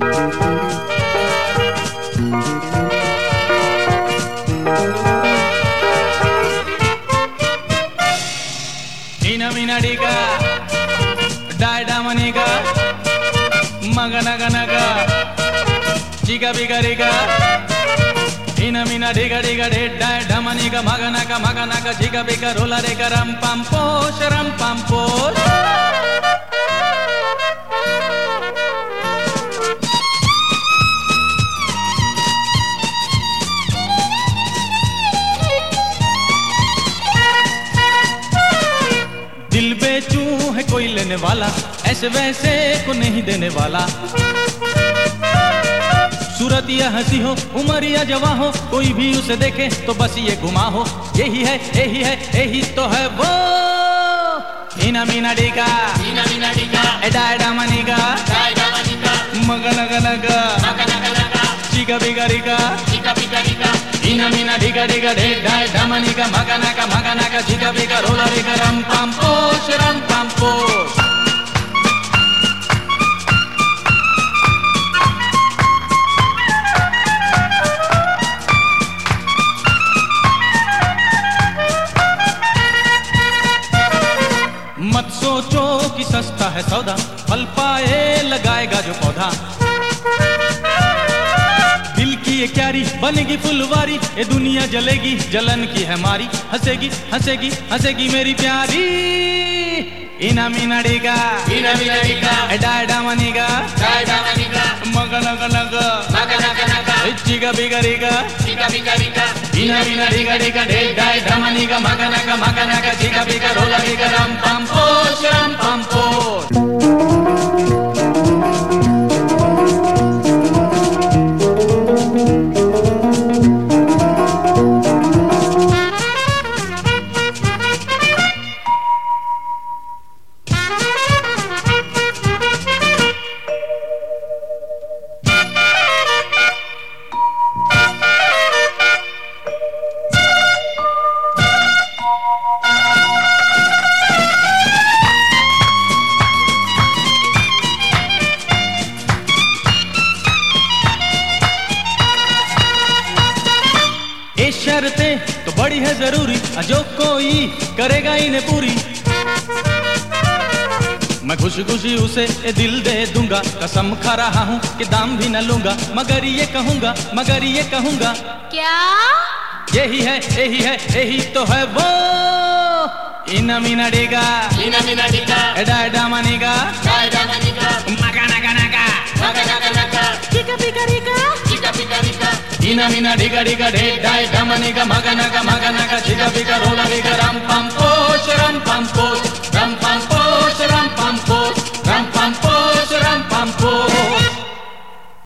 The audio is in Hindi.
Ina mina diga, daida maniga, maganaga naga, jiga biga diga. Ina mina diga diga daida maniga, maganaga, jiga biga rola diga ram pam posh. दिल बेचू है कोई लेने वाला, ऐसे वैसे को नहीं देने वाला। सूरत या हंसी हो, उम्र या जवा हो, कोई भी उसे देखे तो बस ये गुमा हो। यही तो है वो। इना मीना डिगा, एडा एडा मनीगा, मगनगनगा, चिगा बिगा Riga, Ina mina diga daida maniga, maganaga, jiga biga rola riga ram pam posh. मत सोचो कि सस्ता है सौदा, फल पाए लगाएगा जो पौधा। दिल की ये क्यारी बनेगी फुलवारी, ये दुनिया जलेगी जलन की है मारी। हंसेगी मेरी प्यारी। इना मीना डिगा, एडा मनीगा, मगनगनगा, चिगा बिगा रिगा। इना मीना डिगा दाida मनीगा, maganaga, चिगा बिगा रोला रिगा ram pam posh. ये शर्तें तो बड़ी है जरूरी, जो कोई करेगा इन्हें पूरी। मैं खुशी उसे ये दिल दे दूंगा, कसम खा रहा हूँ कि दाम भी न लूंगा। मगर ये कहूंगा क्या? यही तो है वो। इना मीना डिगा, एडा मनीगा, मगनगनगा, चिगा बिगा Riga. Ina mina diga daida maniga, maganaga, jiga biga rola riga ram